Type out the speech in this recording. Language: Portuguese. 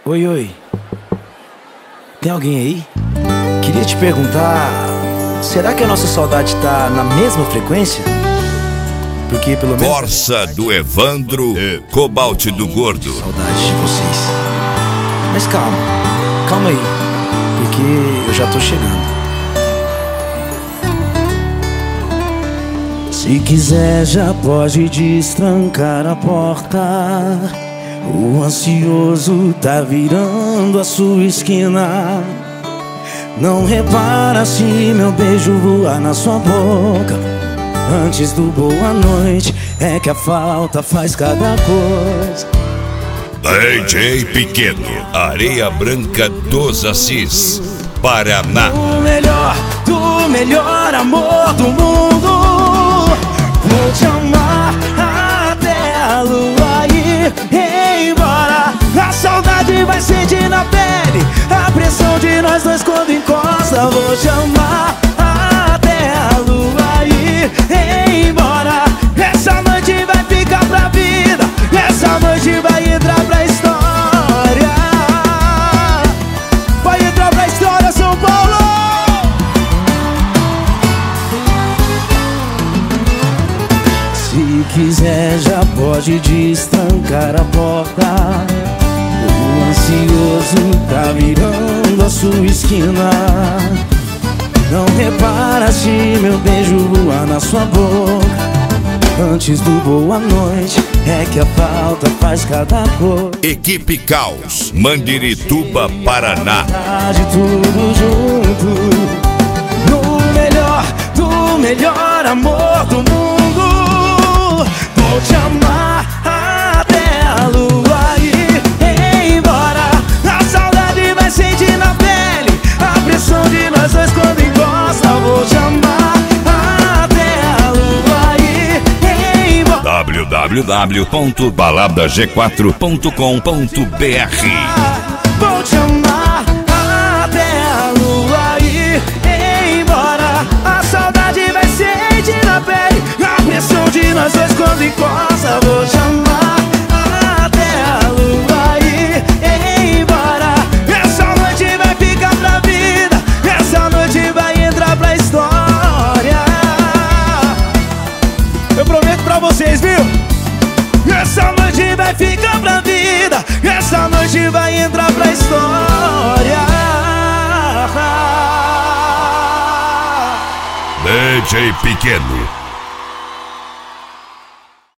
Oi, oi. Tem alguém aí? Queria te perguntar, será que a nossa saudade tá na mesma frequência? Porque pelo menos... Corsa do Evandro e Cobalt do Gordo. Saudade de vocês. Mas calma aí, porque eu já tô chegando. Se quiser já pode destrancar a porta. O ansioso tá virando a sua esquina. Não repara se meu beijo voar na sua boca. Antes do boa noite é que a falta faz cada coisa. DJ Pequeno, Areia Branca dos Assis, Paraná. Do melhor amor do mundo. Vou te amar até a lua ir embora. A saudade vai sentir na pele a pressão de nós dois quando encosta. Vou te amar até a lua ir embora. Essa noite vai ficar pra vida. Essa noite vai entrar pra história. Vai entrar pra história, São Paulo. Se quiser já pode destrancar a porta. O ansioso tá virando a sua esquina. Não repara se meu beijo voar na sua boca. Antes do boa noite é que a falta faz cada cor. Equipe Caos, Mandirituba, Paraná. De tudo junto. Do melhor amor do mundo. Vou te amar até a lua ir embora. A saudade vai sentir na pele a pressão de nós dois quando encosta. Vou te amar até a lua ir embora. www.baladag4.com.br. Vou te amar até a lua ir embora. A saudade vai sentir na pele a pressão de nós dois quando encosta. Vou te amar até a lua ir embora. Essa noite vai ficar pra vida. Essa noite vai entrar pra história. Eu prometo pra vocês, viu? Essa noite vai ficar pra vida. Essa noite vai entrar pra história. DJ Pequeno,